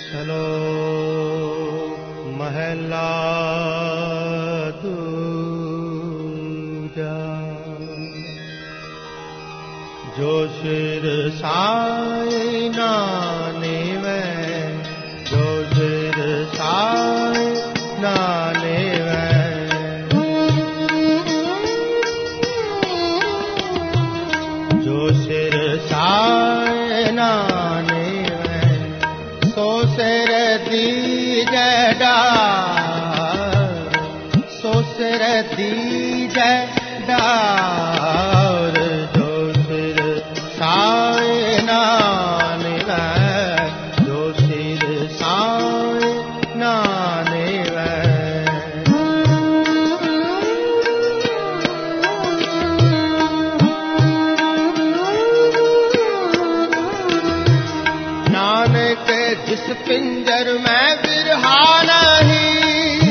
श्लोक महला दूजा। जो सिर साई नाने में, जो सिर साई नाने में, जो सिर साई नाने में, सो सिर दीजे डार, सो सिर दीजे डार। जो सिर साई नाने में, जो सिर साई नाने में, नानक जिस पिंजर में बिरहा नहीं,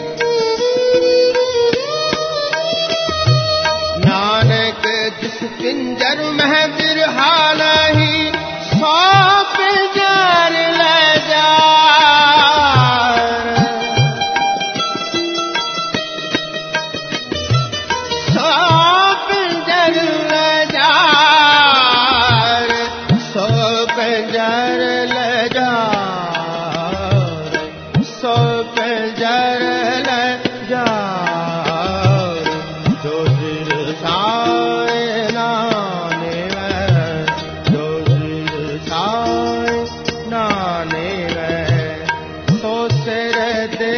नानक जिस पिंजर में बिरहा नहीं, सौ पिंजर ले जा, सौ पिंजर ले जा, सौ पिंजर ले जा, सौ पिंजर ले जा। जो सिर साई नाने में, जो सिर साई नाने में, सो सिर दे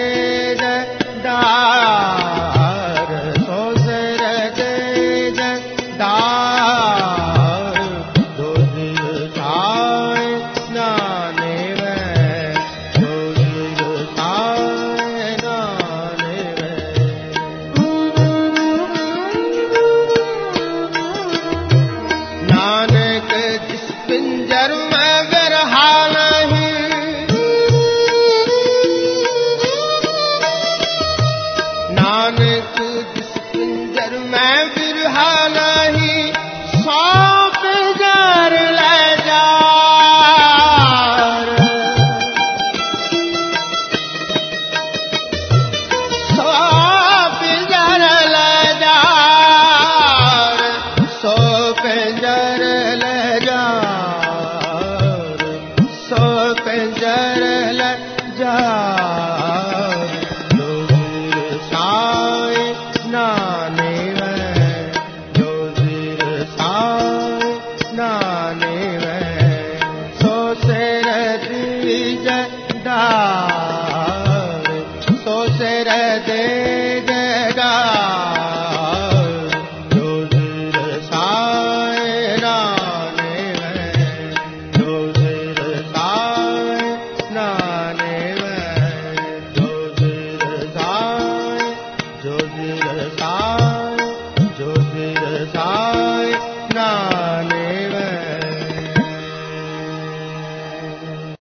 डार, सो सिर दे डार। जो सिर साई नाने में, जो सिर साई नाने में, नानक जिस पिंजर में बिरहा नहीं, नानक जिस पिंजर में बिरहा नहीं, सौ पिंजर ले जा, सौ पिंजर ले जा, सौ पिंजर ले जा, सौ पिंजर ले जा। जो सिर साई नाने में, जो सिर साई नाने में, सो सिर दीजे डार, सो सिर दे